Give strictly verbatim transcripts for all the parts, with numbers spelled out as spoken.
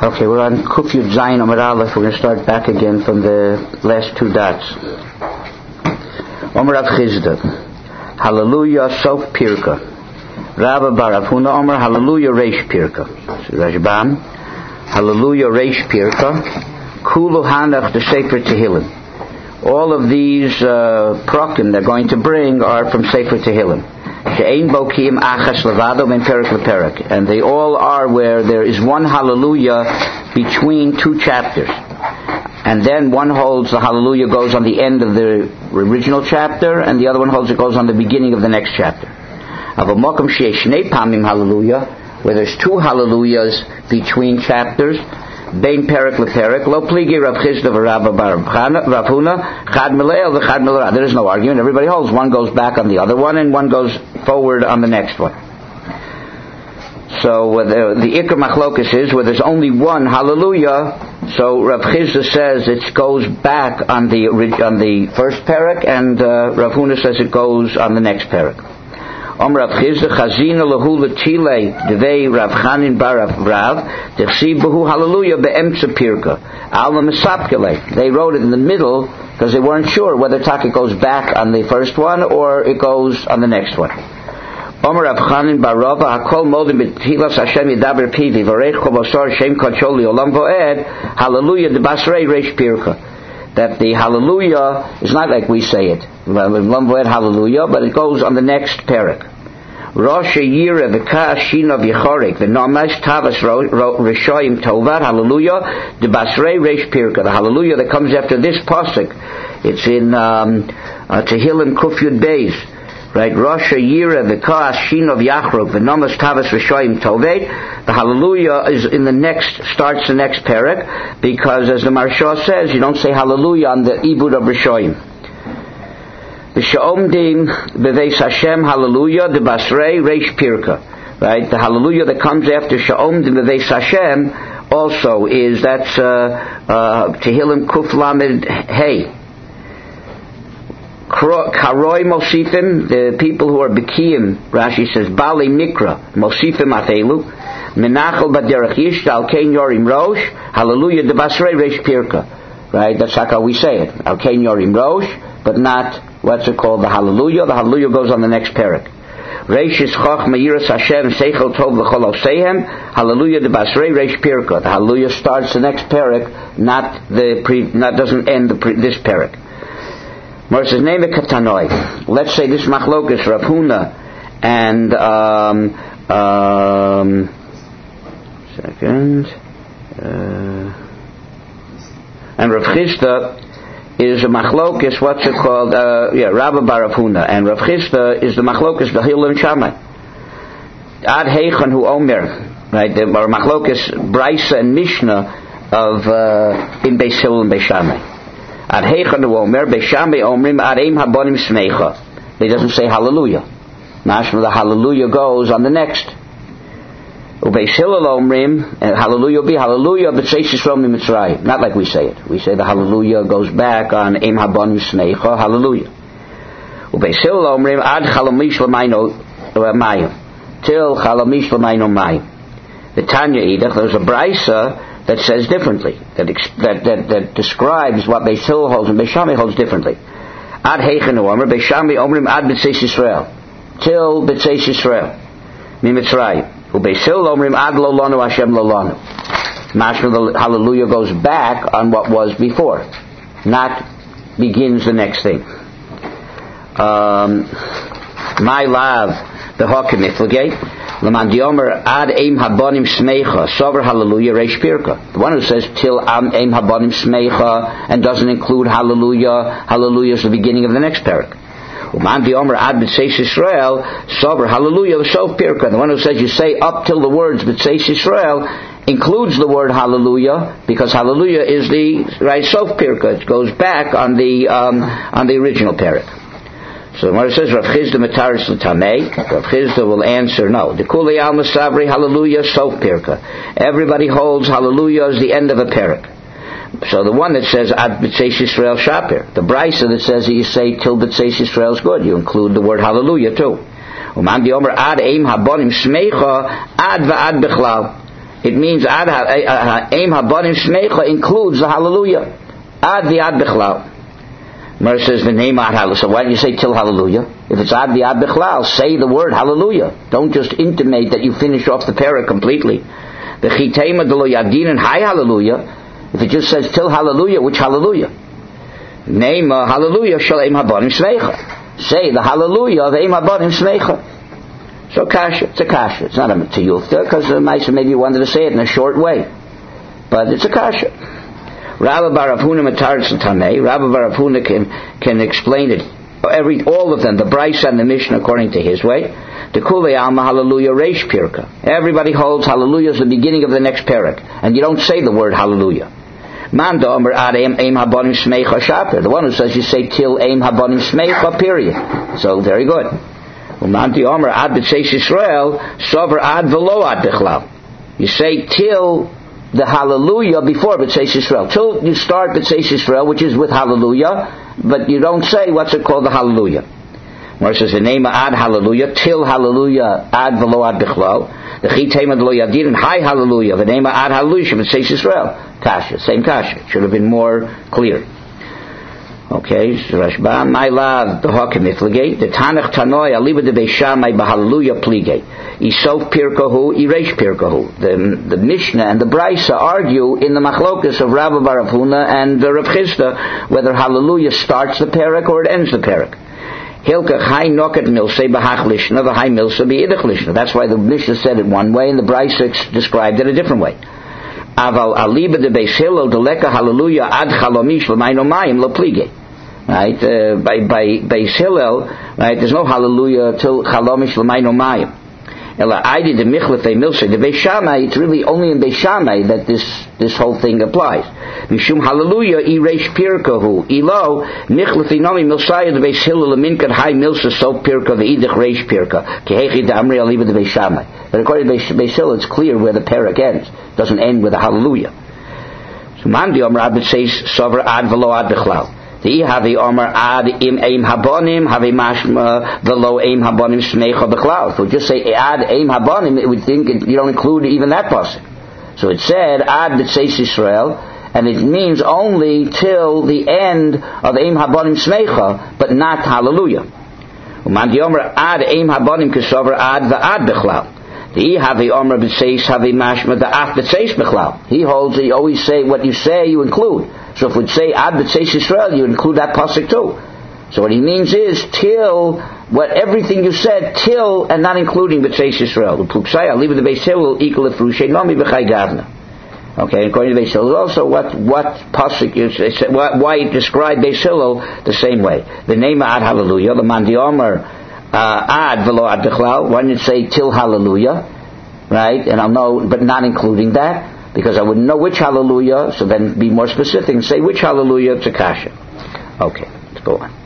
Okay, we're on Kuf Yud Zayin Amud Aleph. We're going to start back again from the last two dots. Omer Rav Chizda, Hallelujah Sof Pirka. Rabba Bar Rav Huna Omer Hallelujah Reish Pirka. Rajbam, Hallelujah Reish Pirka. Kulu Hanach the Sefer Tehillim. All of these uh, prokim they're going to bring are from Sefer Tehillim. She'ein bokim achas levado ben perik leperik, and they all are where there is one hallelujah between two chapters, and then one holds the hallelujah goes on the end of the original chapter, and the other one holds it goes on the beginning of the next chapter. Avomokum she'esh shnei pamim hallelujah, where there's two hallelujahs between chapters. Bein perik leperik lo pligi Rav Chizda v'Rabba bar Rav Huna chad meleel v'chad melera. There is no argument. Everybody holds one goes back on the other one, and one goes forward on the next one. So uh, the, the Ikar Machlokas is where there's only one hallelujah. So Rav Chizda says it goes back on the on the first perik, and uh, Rav Huna says it goes on the next perik. Om Rav Chizda Chazina lahu l'tile devei Rav Chanin bar Rav Dechsiv behu Hallelujah be'emtza pirka Alma Mesapkele. They wrote it in the middle because they weren't sure whether Taka goes back on the first one or it goes on the next one. Om Rav Chanin bar Rav Hakol modim b'thilas Hashem yidaber pivi v'reich kol basar Shem kadshol li'olam vo'ed Hallelujah de basrei reish pirka. That the hallelujah is not like we say it, hallelujah, but it goes on the next parak. Rosh Yira v'ka'ashina v'yichorik v'nomash tavas rishoyim tovar hallelujah de basrei reish pirka. The hallelujah that comes after this pasuk, it's in um, uh, Tehillim Kuf Yud Beis, right? Rosh Yira v'ka'ashina v'yachrok v'nomash tavas rishoyim tovet. The hallelujah is in the next, starts the next parak, because as the Maharsha says, you don't say hallelujah on the ibud of Rishoyim. The Sha'omdim beveis Hashem hallelujah de basrei reish pirka, right? The hallelujah that comes after Sha'omdim beveis Hashem also is, that's uh, uh, Tehillim Kuf Lamed Hey. Karoi Mosifim, the people who are Bekiyim, Rashi says, Bali Mikra, Mosifim Athelu, Menachel Baderach Yishtal Kein Yorim Rosh, Hallelujah de Basrei Reish Pirka. Right? That's how we say it. Al Kein Yorim Rosh, but not, what's it called, the Hallelujah. The Hallelujah goes on the next parak. Reish is Choch Meyiras Hashem Seichel Tov L'chol Osehem, Hallelujah de Basrei Reish Pirka. The Hallelujah starts the next parak, not the pre, not doesn't end the pre, this parak. Let's say this machlokas Rav Huna and um, um, second uh, and Rav Chizda is a machlokas. What's it called? Uh, yeah, Rabba bar Rav Huna, and Rav Chizda is the machlokas the Hillel and Shammai. Ad Heichon hu Omer, right? The machlokas Brisa and Mishnah of uh, in Beis Hillel and Beis Shammai. Ad Heichon hu Omer Beishamai Omrim Ad Eim Habonim Smecha. They doesn't say hallelujah. Mashma the hallelujah goes on the next. Ubeis Hillel Omrim, and hallelujah will be hallelujah b'tzeis Yisrael miMitzrayim. Not like we say it. We say the hallelujah goes back on Eim Habonim Smecha. Hallelujah. Ubeis Hillel Omrim Ad Chalamish L'mayno Mayim. Till Chalamish L'mayno Mayim. The Tanya Edach, there's a brisa that says differently, that that that, that describes what Beis Hillel holds and Beis Shammai holds differently. Ad Heichenu Omer Beis Shammai Omrim Ad B'tzeis Yisrael, till B'tzeis Yisrael miMitzrayim. Ubeis Hillel Omrim Ad Lo Lanu Hashem Lo Lanu. Mashma the hallelujah goes back on what was before, not begins the next thing. Um, my love, the Hakim Ifligate. L'man diomer ad eim habonim smecha sover hallelujah reish pirka. The one who says till am eim habonim smecha and doesn't include hallelujah, hallelujah is the beginning of the next parak. L'man diomer ad b'tzeis Yisrael sover hallelujah sof pirka. The one who says you say up till the words b'tzeis Yisrael includes the word hallelujah, because hallelujah is the right sof pirka. It goes back on the um, on the original parak. So when it says Rav Chizda Mataris L'Tamei, Rav Chizda will answer no. The Kuli Alma Sabri Hallelujah Sof Pirka. Everybody holds Hallelujah as the end of a parak. So the one that says Ad B'tzeis Yisrael Shapir, the brisa that says that you say till B'tzeis Yisrael is good, you include the word Hallelujah too. Uman Di Omer Ad Eim Habonim Smecha Ad Va'ad Bechlal. it means ad aim habanim shmeicha includes the hallelujah. Ad v'ad bichlal. Mer says the name ad hallelujah. So why don't you say till hallelujah? If it's ad v'ad bichlal, say the word hallelujah. Don't just intimate that you finish off the parak completely. The chitema de lo yadin and high hallelujah. If it just says till hallelujah, which hallelujah? Name uh, hallelujah shall aim habanim shmeicha. Say the hallelujah of aim habanim shmeicha. So kasha, it's a kasha. It's not a tiyufta, because the Maisa maybe wanted to say it in a short way. But it's a kasha. Rabbi Bar Avhuna Mataritz L'Tamei. Rabbi Bar Avhuna can, can explain it. Every, all of them, the Brisa and the Mishnah according to his way. The Kulei Alma Hallelujah Reish Pirka. Everybody holds Hallelujah is the beginning of the next parak. And you don't say the word Hallelujah. Manda Omer Ad Aim Aim Habanim Shmeicha Shaper. The one who says you say till Aim Habanim Shmeicha, period. So very good. Umanti Omer Ad B'Tzeis Yisrael Sover Ad V'Lo Ad Bichlal. You say till the Hallelujah before B'Tzeis Yisrael. Till you start B'Tzeis Yisrael, which is with Hallelujah, but you don't say what's it called the Hallelujah. Where it says the name Ad Hallelujah, till Hallelujah Ad V'Lo Ad Bichlal. The Chitema de lo Yadin and High Hallelujah. The name Ad Hallelujah B'Tzeis Yisrael. Kasha, same kasha. Should have been more clear. Okay, Rashba, my love, the Hakim Ifligate, the Tanach Tanoi, Aliba de Beishamai, Bahallelujah Pligate, Isof Pirkahu, Iresh Pirkahu. The, the Mishnah and the Brisa argue in the Machlokas of Rabbi Bar Avhuna and the Rav Chisda whether Hallelujah starts the parak or it ends the parak. Hilkach Hai Nokat Milse Bahach Lishna, the Hai Milse Beidach Lishna. That's why the Mishnah said it one way and the Brisa described it a different way. Aval aliba de Beis Hillel deleka hallelujah ad chalomish l'mayno mayim lo plige. Right, uh, by by Beis Hillel, right? There's no hallelujah till chalomish l'mayno mayim. Ela aidi de michlefei milse de Beis Shammai. It's really only in Beis Shammai that this this whole thing applies. Mishum hallelujah ireish pirkahu ilo michlefei nomi milsaya de Beis Hillel leminkat hai milse so pirka veidich reish pirka kehechi de amri aliba de Beis Shammai. But according to Beis Hillel, it's clear where the parak ends. It doesn't end with a hallelujah. So mandi omer abed says sover ad velo ad bichlal. The havi omer ad im aim habonim havi mashma velo aim habonim shmeicha bichlal. So just say ad aim habonim, it would think it, you don't include even that pasuk. So it said ad b'tzeis Yisrael, and it means only till the end of aim habonim shmeicha, but not hallelujah. Mandi omer ad aim habonim kesover ad va'ad bichlal. He havi omer b'tzeis havi mashma da'af b'tzeis bichlal. He holds that you always say what you say you include. So if we'd say ad b'tzeis Yisrael, you include that pasuk too. So what he means is till what everything you said till and not including b'tzeis Yisrael. L'pluksai aliva de Beis Hillel equal l'frushay nomi b'chai gavna. Okay, according to Beis Hillel, also what what pasuk is why it described Beis Hillel the same way. The name ad hallelujah, the mandi omer. Uh, ad velo ad bichlal. Why didn't it say till hallelujah, right? And I'll know, but not including that because I wouldn't know which hallelujah. So then, be more specific and say which hallelujah. It's a kasha. Okay, let's go on.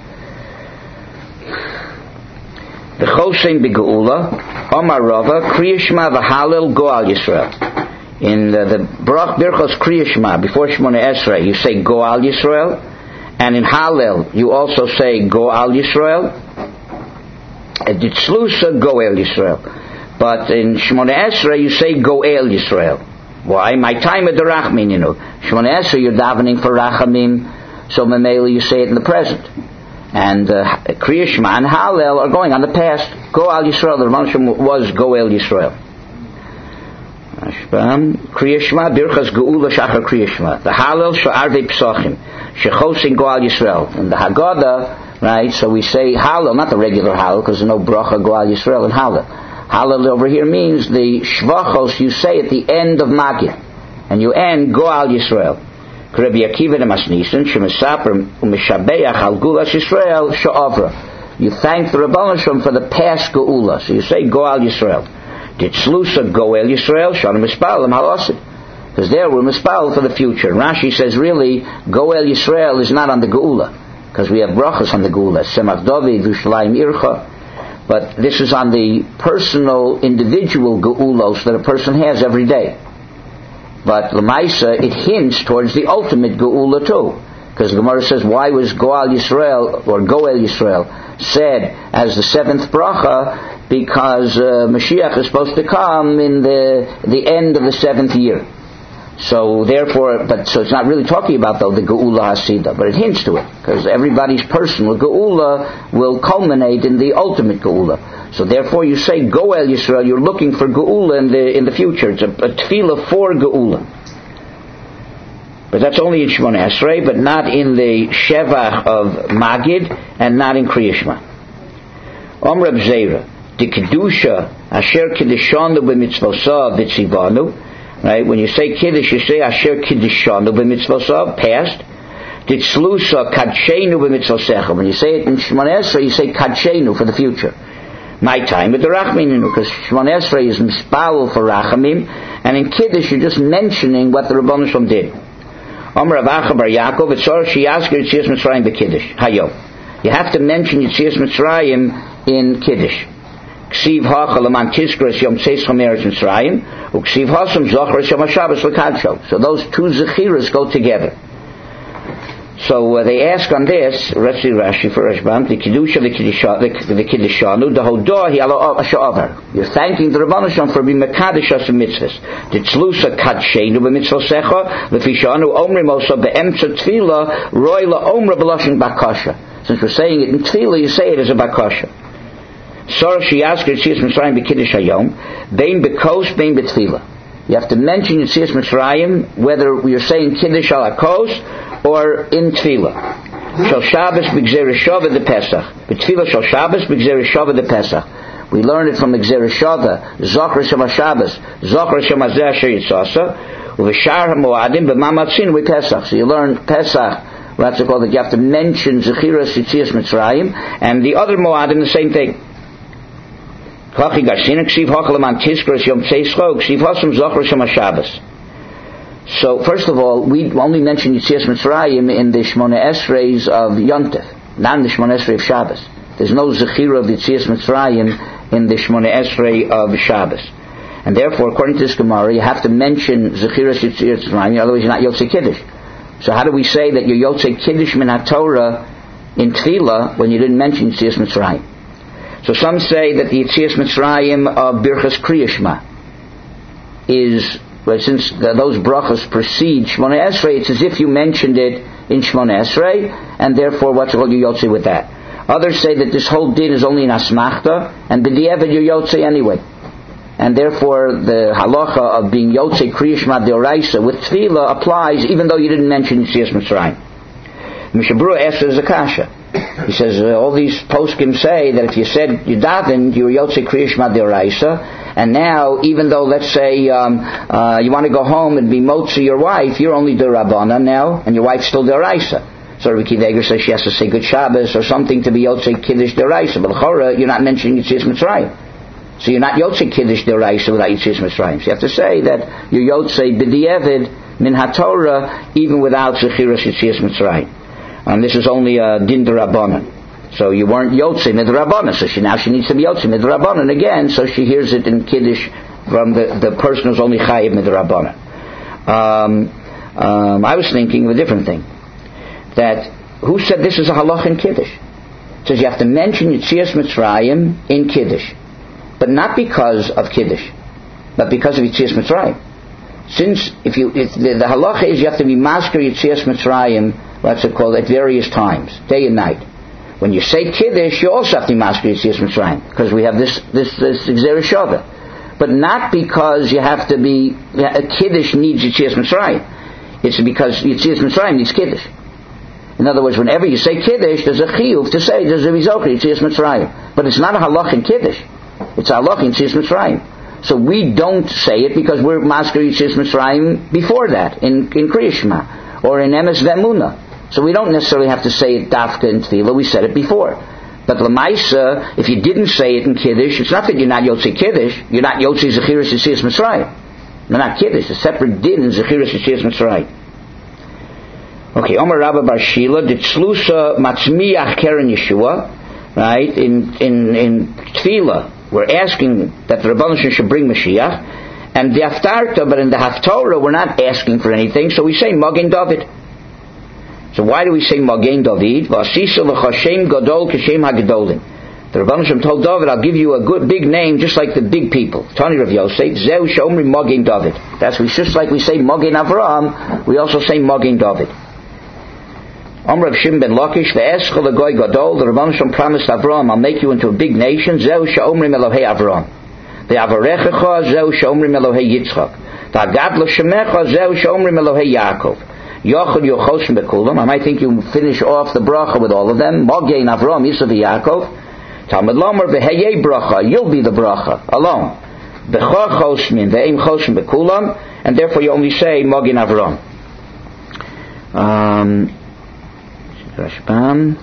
The Choshen begeula Omar Rava Kriyishma v'Halel Goal Yisrael. In the, the Baruch Birchos Kriyishma before Shmoneh Esrei, you say Goal Yisrael, and in Halel you also say Goal Yisrael. Ditzlusa Goel Yisrael, but in Shmoneh Esrei you say Goel Yisrael. Why? My time at the Rachmin, you know. Shmoneh Esrei you're davening for Rachamim, so Mamela you say it in the present. And uh, Kriya Shema and Hallel are going on the past. Goel Yisrael, the Ramon was Goel Yisrael. Kriya Shema Birchas Geula Shachar Kriya Shema. The Hallel Sha'arvei Psachim Shechosin Goel Yisrael. And the Haggadah. Right, so we say Hallel, not the regular Hallel, because there's no bracha Goal Yisrael in Hallel. Hallel over here means the shvachos you say at the end of Magid, and you end Goal Yisrael. Rabbi Akiva de Masnisen shemesaper u'mishabeach al Gulas Yisrael she'avra. You thank the Rebbeinu Shalom for the past Geula, so you say Goal Yisrael. Ditzlusa Goel Yisrael shana mispalim halasid, because there we're mispal for the future. Rashi says really Goel Yisrael is not on the Geula. Because we have brachas on the Geula, Semach David, V'Shalayim Ircha, but this is on the personal, individual Geulos that a person has every day. But L'maisa, it hints towards the ultimate Geula too. Because the Gemara says, why was Goal Yisrael, or Goel Yisrael, said as the seventh bracha because uh, Mashiach is supposed to come in the the end of the seventh year. So therefore, but so it's not really talking about though the Geula Hasidah, but it hints to it, because everybody's personal Geula will culminate in the ultimate Geula. So therefore, you say Goel Yisrael, you're looking for Geula in the in the future. It's a, a tefillah for Geula. But that's only in Shemona Esrei, but not in the Shevach of Magid, and not in Kriya Shema. Om Reb Zera, the Kedusha Asher Kiddishanu b'mitzvosav v'tzivanu. Right, when you say Kiddush, you say Asher Kiddishanu b'mitzvosav, past. Ditzlusa Kadshenu b'mitzvosecha. When you say it in Shemona Esrei, you say Kadshenu for the future. My time with the Rachminu, because Shemona Esrei is mispal for Rachamim, and in Kiddush you're just mentioning what the Rebbeinu Shalom did. Omer Avacha Bar Yaakov, it's Sor Shiyasker Yitzias Mitzrayim b'Kiddush. Hayo. You have to mention Yitzias Mitzrayim in Kiddush. Ksiv Hacha L'man Tizkras Yom Tzeis Chomeres Mitzrayim, Uksiv Hasam Zochras Yom HaShabbos L'Kadsho. So those two Zechiras go together. So uh, they ask on this, Rashi Rashi for Rashbam, the Kiddusha, the Kiddishanu, the Hodah, Hi Alo Asha'avar. You're thanking the Rebbeinu Shalom for being Mekadosh Asem Mitzvahs. The Tzlusa Kadshenu b'mitzvosecha, L'fishanu Omri Mosa be'emtza Tefillah, Roy La'omra b'loshin Bakasha. Since we're saying it in Tefillah, you say it as a Bakasha. Sor Shiyasker Yitzias Mitzrayim b'Kiddush Hayom, Bein b'Kos, Bein b'Tefillah. You have to mention Yitzias Mitzrayim, whether you're saying Kiddush al HaKos, or in Tefillah. Shal Shabbos b'Gzera Shava de Pesach. B'Tefillah Shal Shabbos b'Gzera Shava de Pesach. We learned it from Gzera Shava. Zochar Shem HaShabbos. Zochar Shem HaZeh Asher Yitzasa. Uv'Shar HaMoadim b'Mamatzin with Pesach. So you learn Pesach. That's called that you have to mention Zechiras Yitzias Mitzrayim. And the other Moadim, the same thing. Kachi Garshina Ksiv Hachalaman Tizkras Yom Tzeischo Ksiv Hasam Zochar Shem HaShabbos. So, first of all, we only mention Yitzias Mitzrayim in the Shemona Esreis of Yontif, not in the Shemona Esrei of Shabbos. There's no Zechira of Yitzias Mitzrayim in the Shemona Esrei of Shabbos. And therefore, according to this Gemara, you have to mention Zechiras Yitzias Mitzrayim, otherwise you're not Yotzei Kiddush. So how do we say that you're Yotzei Kiddush min HaTorah in Tefillah when you didn't mention Yitzias Mitzrayim? So some say that the Yitzias Mitzrayim of Birchas Kriya Shema is, well, since those brachas precede Shemona Esrei, it's as if you mentioned it in Shemona Esrei, and therefore what's called you Yotzei with that. Others say that this whole din is only in Asmachta, and b'diavad you Yotzei anyway. And therefore the halacha of being Yotzei Kriya Shema Deoraisa with Tefillah applies even though you didn't mention Yitzias Mitzrayim. Mishabura asks as a kasha. He says, uh, all these poskim say that if you said you davened, you were Yotzei Kriya Shema Deoraisa, and now, even though, let's say, um, uh, you want to go home and be motzi your wife, you're only Derabana now, and your wife's still Deraisa. So Rabbi Kiva says she has to say Good Shabbos or something to be Yotzei Kiddush Deraisa. But L'chora, you're not mentioning Yitzias Mitzrayim. So you're not Yotzei Kiddush Deraisa without Yitzias Mitzrayim. So you have to say that you're Yotzei B'di'evid min HaTorah even without Zechiras Yitzias Mitzrayim. And this is only a din Derabanan. So you weren't Yotzei Midrabanan. So she, now she needs to be Yotzei Midrabanan again, so she hears it in Kiddush from the, the person who's only Chayiv Midrabanan. Um, um, I was thinking of a different thing. That, who said this is a halach in Kiddush? It says you have to mention Yitzias Mitzrayim in Kiddush. But not because of Kiddush, but because of Yitzias Mitzrayim. Since, if you, if the, the halacha is you have to be masker Yitzias Mitzrayim, what's it called, at various times, day and night. When you say Kiddush, you also have to masker Yitzias Mitzrayim, because we have this this this Gzera Shava. But not because you have to be, a Kiddush needs Yitzias Mitzrayim. It's because Yitzias Mitzrayim needs Kiddush. In other words, whenever you say Kiddush, there's a chiyuv to say there's a rizoka Yitzias Mitzrayim. But it's not a halach in Kiddush. It's a halach in Yitzias Mitzrayim. So we don't say it because we're masker Yitzias Mitzrayim before that, in, in Kriya Shema, or in Emes V'Emunah. So we don't necessarily have to say it dafka in Tefillah, we said it before. But L'maisa, if you didn't say it in Kiddush, it's not that you're not Yotzei Kiddush, you're not Yotzei Zechiras Yitzias Mitzrayim. You're not Kiddush, it's a separate din in Zechiras Yitzias Mitzrayim. Okay, Omer Rabba Bar Shila, Ditzlusa Matzmiach Keren Yeshua, right, in, in, in Tefillah, we're asking that the Rebbeinu should bring Mashiach, and the Haftarta, but in the Haftorah, we're not asking for anything, so we say Magen David. So why do we say Magen David? V'asisa v'chashem gadol k'shem ha'gedolim. The Rebbeinu Shem told David, I'll give you a good big name just like the big people. Tani Rav Yosef, Zeu Shomri Mogen David. That's just like we say Mogen Avraham, we also say Mogen David. Amr Rav Shimon ben Lakish, Ve'eschel Goy Gadol, the Rebbeinu Shem promised Avraham, I'll make you into a big nation, Zeu Shomri Elohei Avraham. Ve'avarechecha, Zeu Shomri Elohei Yitzchak. Ve'agadlo Shemecha, Zeu Shomri Elohei Yaakov. Yochel Yochosim Bekulam. I might think you finish off the bracha with all of them. Mogen Avraham, Yisrael Yaakov. Talmud Lomer v'heyei bracha, you'll be the bracha alone. B'chor chosmin v'eim chosim bekulam, and therefore you only say Mogen Avraham. Um, Rashbam.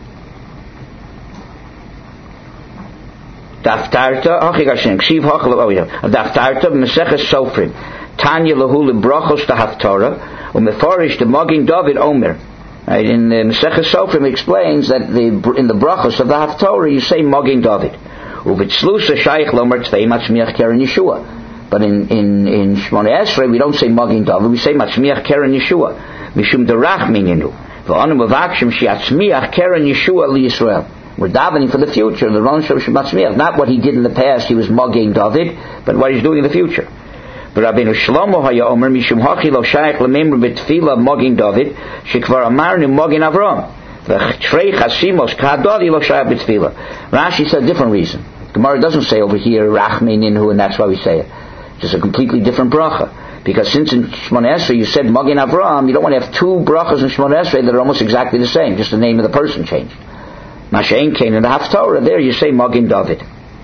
Daftarta. Achi Gashem. Ksiv hachal. Oh yeah. Daftarta Meseches Sofrim. Tanya lahu lebrachos tahaftorah umefarish the Mogen David Omer. Right, in the Meseches Sofrim it explains that the, in the brachos of the Haftorah you say Mogen David. Uvitzlusa shaykh lomer tvei matzmiach keren Yeshua. But in in in Shmoneh Esrei we don't say Mogen David, we say matzmiach keren Yeshua. Mishum derach mininu. V'anu mevakshim she'atzmiach keren Yeshua liYisrael. We're davening for the future. The Ron Shem Shematzmiach, not what he did in the past. He was Mogen David, but what he's doing in the future. Rabbeinu Shlomo haya omer mishum hachi lo shayach lememru betfila Mogen David shekvar amarnu Mogen Avraham v'chrei chasimos kadadi lo shayach betfila. Rashi said a different reason. Gemara doesn't say over here rachmin inhu, and that's why we say it. It's just a completely different bracha. Because since in Shmoneh Esrei you said Mogen Avraham, you don't want to have two brachas in Shmoneh Esrei that are almost exactly the same, just the name of the person changed. Mashain came in the Haftorah, there you say Mogen David.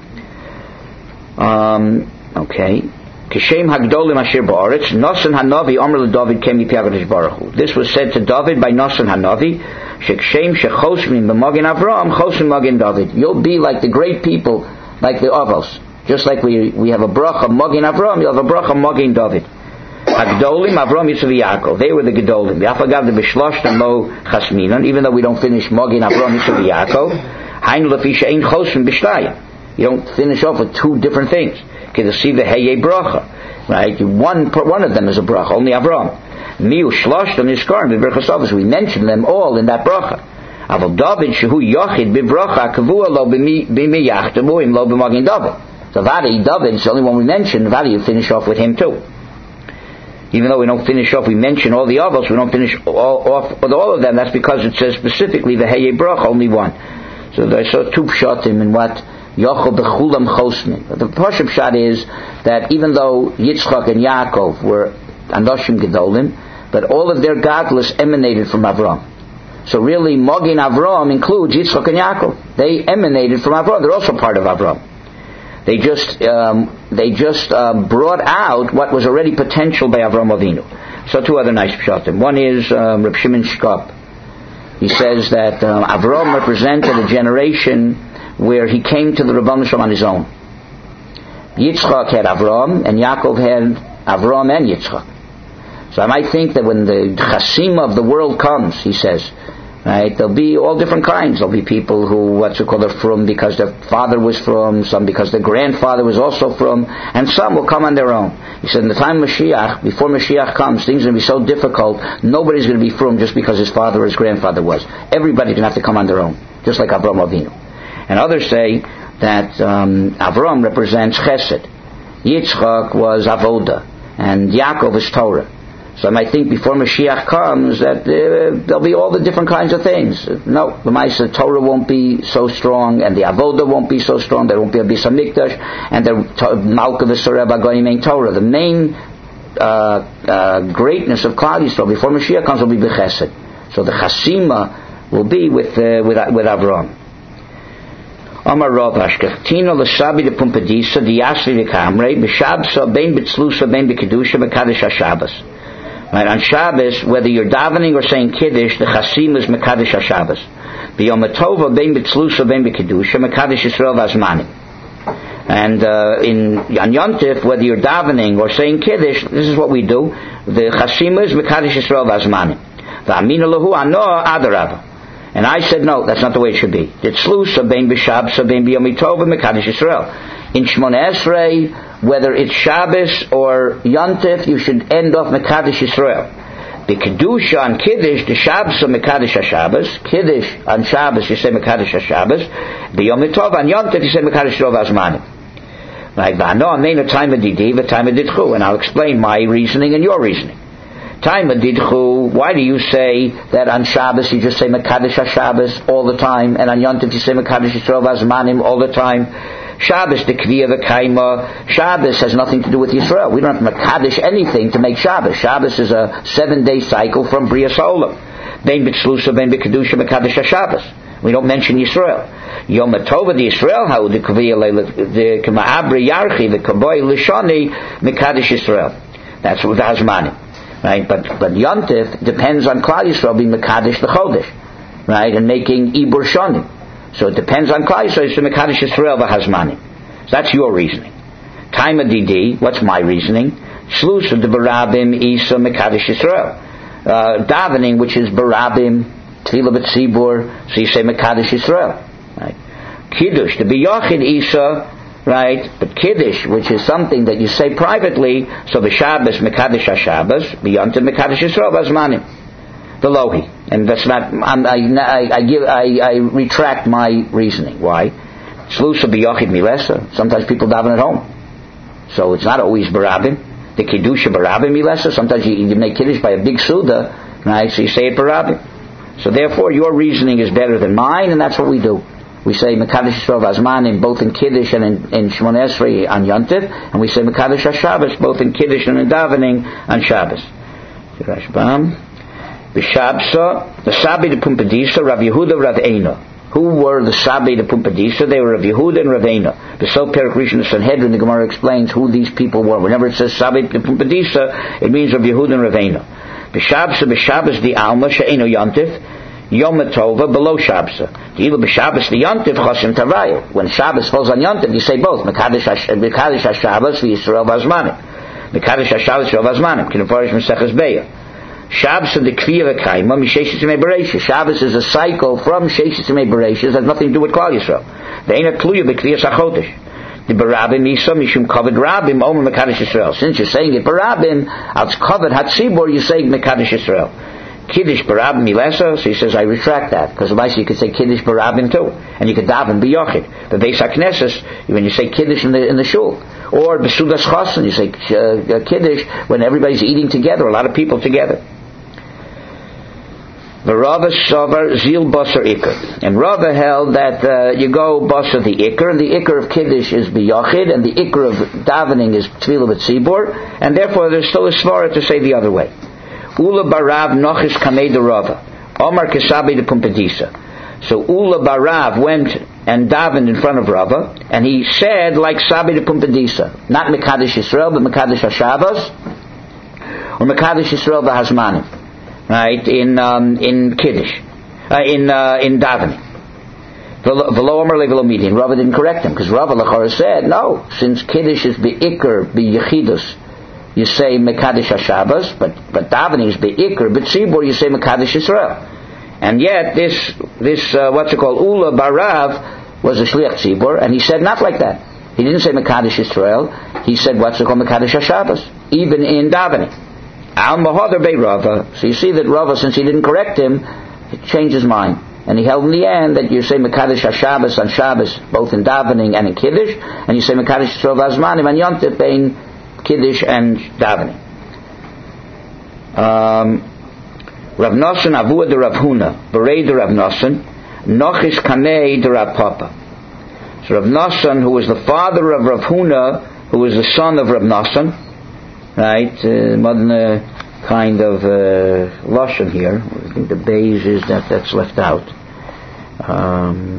Um, okay. Kishem Hagdolim Asher Ba'aretz, Nosan Hanavi Omer LeDavid Kem Mipi HaKadosh Baruch Hu. This was said to David by Nosan Hanavi, Shekshem Shechosmin B'Mogen Avraham Chosim Mogen David. You'll be like the great people, like the Avos. Just like we we have a bracha Mogen Avraham, you'll have a bracha Mogen David. Hagdolim Avraham Yisrael Yaakov. They were the Gedolim. Yafagav the Bishloshtan Lo Chasminan. Even though we don't finish Mogen Avraham Yisrael Yaakov, Hainu Lefi She'ein Chosim B'Shtayim. You don't finish off with two different things. Kedasiva Heyei Bracha, right? One one of them is a bracha, only Avraham. Miu Shlosh and Iskarim b'Berchasavos. We mention them all in that bracha. Aval David shehu Yochid b'Bracha Kavua lo b'mi Yachtamuim lo b'Mogen David. So Vadi David is the only one we mention. Vadi you finish off with him too. Even though we don't finish off, we mention all the others. We don't finish all, off with all of them. That's because it says specifically the Heyei Bracha, only one. So I saw two pshatim in what. Yochel bechulam chosmin. The Pashup shot is that even though Yitzchak and Yaakov were Anoshim Gedolim, but all of their godless emanated from Avram. So really, Mogen Avraham includes Yitzchak and Yaakov. They emanated from Avram. They're also part of Avram. They just um, they just uh, brought out what was already potential by Avram Avinu. So two other nice pshatim. One is um, Reb Shimon Shkop. He says that um, Avram represented a generation where he came to the Rebbeinu Shem on his own. Yitzchak had Avram, and Yaakov had Avram and Yitzchak. So I might think that when the Chasima of the world comes, he says, right, there'll be all different kinds. There'll be people who, what's it called, are from because their father was from, some because their grandfather was also from, and some will come on their own. He said, in the time of Mashiach, before Mashiach comes, things are going to be so difficult, nobody's going to be from just because his father or his grandfather was. Everybody's going to have to come on their own, just like Avraham Avinu. And others say that um, Avram represents Chesed, Yitzchak was Avoda, and Yaakov is Torah. So I might think before Mashiach comes that uh, there'll be all the different kinds of things. No, the Maisa Torah won't be so strong, and the Avoda won't be so strong. There won't be a Bisa Mikdash, and the Malka V'Soreh B'Goyim Ein Torah. The main uh, uh, greatness of Klal Yisrael before Mashiach comes will be B'Chesed. So the Chasima will be with uh, with with Avram. Amar Rav Ashkech Tino l'Shabi de Pumpadisa de Yasli de Kamrei b'Shabsa bein b'Tzlusa bein b'Kedusha b'Kadosh HaShabbos. Right, on Shabbos, whether you're davening or saying Kiddush, the Chasim is Mekadosh HaShabbos. B'Yom HaTova bein b'Tzlusa bein b'Kedusha Mekadosh Yisrael v'Azmanim. And uh, in on Yom Tif, whether you're davening or saying Kiddush, this is what we do. The Chasim is Mekadosh Yisrael v'Azmanim. V'Amina lahu anoah adarabah. And I said, no, that's not the way it should be. It's Slusa, bein b'Shabsa, bein b'Yom Tov, Mekadosh Yisrael. In Shmoneh Esrei, whether it's Shabbos or Yontif, you should end off Mekadosh Yisrael. The Kedusha on Kiddush, the Shabbos of Mekadosh HaShabbos. Kiddush on Shabbos, you say Mekadosh HaShabbos. The Yom Tov on Yom Tov, you say Mekadosh Rov HaZmanim. Right? V'ano ameinu taima didi v'taima didchu. And I'll explain my reasoning and your reasoning. Taima didchu, why do you say that on Shabbos you just say Mekadosh HaShabbos all the time, and on Yom Tov you say Mekadosh Rov HaZmanim all the time? Shabbos, the Kviya v'Kaima. Shabbos has nothing to do with Yisrael. We don't have to Mekadosh anything to make Shabbos. Shabbos is a seven-day cycle from Bria Olam. Ben b'tzlusa, ben b'kedusha, Mekadosh HaShabbos. We don't mention Yisrael. Yom Tov, the Yisrael, how the Kviya, the K'ma'abri Yarchi, the Kaboy Lishoni, Mekadosh Yisrael. That's what the Hazmanim. Right? But, but Yom Tov depends on Klal Yisrael being Mekadosh the Chodesh. Right? And making Ibur Shoni. So it depends on Klal Yisrael. It's the Mekadosh Yisrael v'Hazmanim. So that's your reasoning. Taima Didi, what's my reasoning? Shlusa de Barabim Isa Mekadosh Yisrael. Uh, davening, which is Barabim, Tefillah B'Tzibur, so you say Mekadosh Yisrael. Right? Kiddush, the B'Yochid Isa, right? But Kiddush, which is something that you say privately, so the Shabbos Mekadosh HaShabbos, B'Yom Tov Mekadosh Yisrael v'Hazmanim. The Lohi, and that's not. I'm, I, I, I give. I, I retract my reasoning. Why? Shlusa b'yochid milesa. Sometimes people daven at home, so it's not always barabim. The kedusha barabim milesa. Sometimes you, you make kiddush by a big suda, right? So you say it barabim. So therefore, your reasoning is better than mine, and that's what we do. We say Mekadosh Yisrael v'Hazmanim both in kiddush and in, in Shmoneh Esrei on Yom Tov, and we say Mekadosh HaShabbos both in kiddush and in davening on Shabbos. Rashbam. The Shabsa, the Sabi de Pumpadisa, Rav Yehuda, Rav Eina. Who were the Sabi de Pumpadisa? They were Rav Yehuda and Rav Eina. The Sol Perik Rishon the Sanhedrin, the Gemara explains who these people were. Whenever it says Sabi de Pumpadisa, it means Rav Yehuda and Rav Eina. The Shabsa, the Shabbos, the Alma, She'eno Yontif, Yom Tova, below Shabsa. The Eva, the Shabbos, the Yontif, Chosim Tavaya. When Shabbos falls on Yontif, you say both. Mekadosh HaShabbos, Yisrael V'Hazmanim. Mekadosh HaShabbos, Yisrael V'Hazmanim. Kinefarish Meseches Beya. Shabbos of the Kviya v'Kaima, Misheshis Yemei Bereishis. Shabbos is a cycle from Sheshis Yemei Bereishis. Has nothing to do with Klal Yisrael. The Eina Tluya b'Kviya Sachodesh. The Barabim Yisa Mishum Kavod Rabim Omer Mekadosh Yisrael. Since you're saying it Barabim, als Kavod Hatzibur, you say Mekadosh Yisrael. Kiddush Barabim Milesa. So he says I retract that because otherwise you could say Kiddush Barabim too, and you could daven B'Yochid. But Beis HaKnesses, when you say Kiddush in the in the shul, or B'Sudas Chosin, you say uh, Kiddush when everybody's eating together, a lot of people together. The Rava Sovar Zil Basar Iker. And Rava held that uh, you go Basar the Iker, and the Iker of Kiddush is B'Yochid, and the Iker of davening is Tefillah B'Tzibur, and therefore there's still a svara to say the other way. Ula Barav Nochis Kamei de Rava. Omar Kesabi de Pumpadisa. So Ula Barav went and davened in front of Rava, and he said like Sabi de Pumpadisa. Not Mekadosh Yisrael, but Mekadosh HaShabbos, or Mekadosh Yisrael V'Hazmanim. Right, in um, in Kiddush, uh, in uh, in davening. V'lo Omer le v'lo midi. And Rava didn't correct him because Rava Lachora said no. Since Kiddush is beikar b'yechidus, you say Mekadosh HaShabbos, but but davening is beikar b'tzibur, you say Mekadosh Yisrael. And yet this this uh, what's it called Ula Barav was a shliach tzibur, and he said not like that. He didn't say Mekadosh Yisrael. He said what's it called Mekadosh HaShabbos, even in davening. Al Mahadar Bei Rava. So you see that Rava, since he didn't correct him, he changed his mind. And he held in the end that you say Mekadosh HaShabbos on Shabbos, both in davening and in Kiddush, and you say Mekadosh Yisrael V'Hazmanim and Yom Tov in Kiddush and davening. Um, Rav Nosson Avua de Rav Huna, Berei de Rav Nosson, Nochis Kamei de Rav Papa. So Rav Nosson, who was the father of Rav Huna, who was the son of Rav Nosson, right, uh, modern uh, kind of uh, lashon here. I think the beige is that that's left out. Um,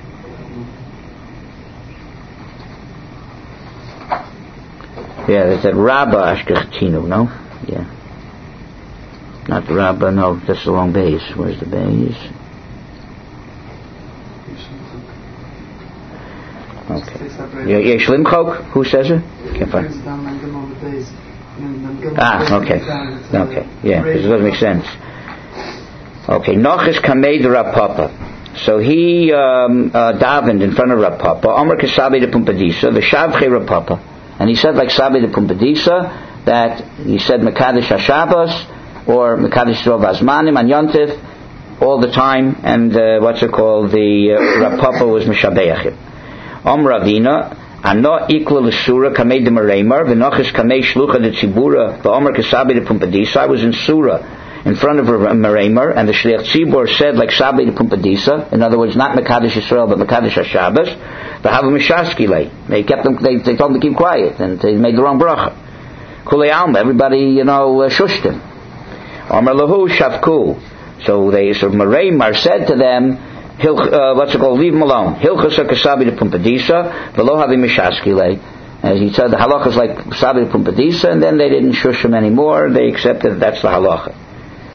yeah, there's that Rabba Ashkechinu, no? Yeah. Not Rabba, no, that's the wrong beige. Where's the beige? Okay. Yeah, yeah, Shlimchok, who says it? Can't find. Ah, okay. Okay, yeah, because it doesn't make sense. Okay, Nochis Kamei de Rav Papa. So he um, uh, davened in front of Rav Papa, Omer Kesabi de Pumpadisa, the Shavchei Rav Papa. And he said like Sabi de Pumpadisa, that he said Mekadosh HaShabbos, or Mekadesh Yisrael Vazmanim and Yontif all the time, and uh, what's it called, the uh, Rav Papa was Mishabeachim. Om Ravina, Ano Ikla L'Sura Kamei de Mereimar, V'nochis Kamei Shlucha de Tzibura, V'omer Kesabi de Pumpadisa. I was in Surah, in front of Mereimar, and the Shliach Tzibur said like Sabi de Pumpadisa, in other words, not Mekadesh Yisrael, but Mekadesh HaShabbos, V'hava Mishaskile. They kept them, they, they told them to keep quiet, and they made the wrong bracha. Kulei Alma, everybody, you know, uh, shushed him. Omer Lahu Shavku. So they, so Mereimar said to them, Hil, uh, what's it called, leave him alone. Hilchas HaKasabi de Pumpadisa, V'lo havi Mishaskile. As he said, the halacha is like Sabi de Pumpadisa, and then they didn't shush him anymore, they accepted that's the halacha.